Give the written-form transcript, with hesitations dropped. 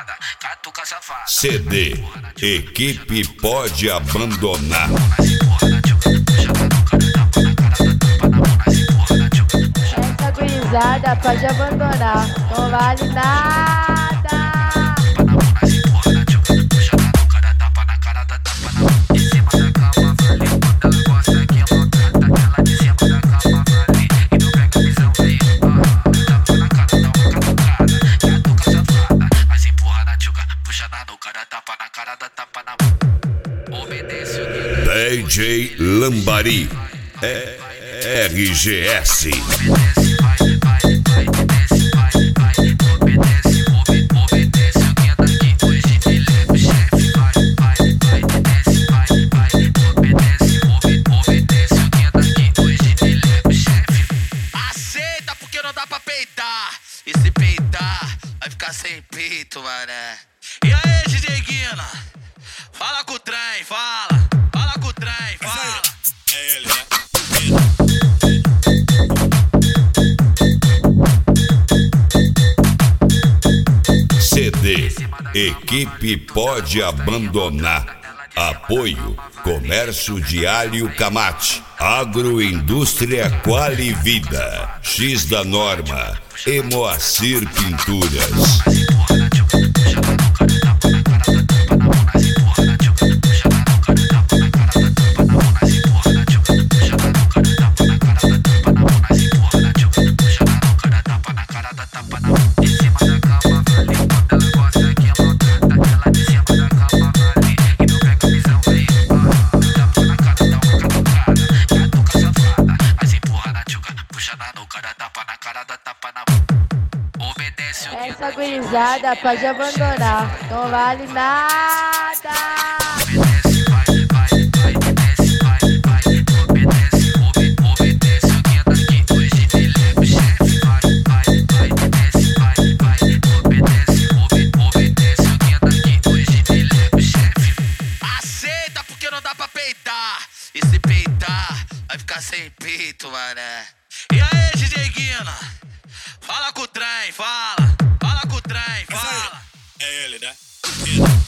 safada, catuca safada. CD, equipe pode abandonar. Essa gurizada pode abandonar, não vale nada. DJ Lambari, RGS. Aceita porque não dá pra peitar. E se peitar, vai ficar sem peito, mané. E aí, DJ Guina? Fala com o trem, fala. Fala com o trem, fala. É ele, né? CD, equipe pode abandonar. Apoio, Comércio Diário Camate, Agroindústria Qualivida, X da Norma, Moacir Pinturas. Essa gurizada pode abandonar, não vale nada. Aceita porque não dá pra peitar. E se peitar, vai ficar sem peito, mané. E aí, DJ Guina? Fala com o trem, fala. Fala com o trem, fala. É ele, né?